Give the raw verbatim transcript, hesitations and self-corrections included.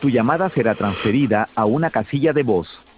Tu llamada será transferida a una casilla de voz.